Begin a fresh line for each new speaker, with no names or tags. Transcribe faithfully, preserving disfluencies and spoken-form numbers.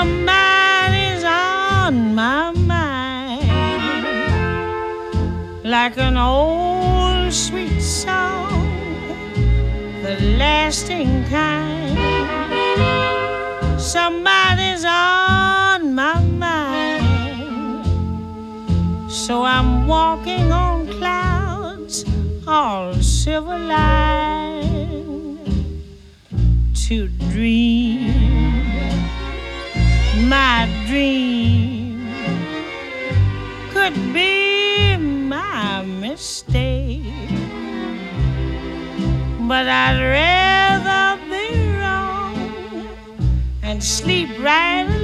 Somebody's on my mind, like an old sweet song, the lasting kind. Somebody's on my mind, so I'm walking on clouds, all silver lined, to dream my dream could be my mistake, but I'd rather be wrong and sleep right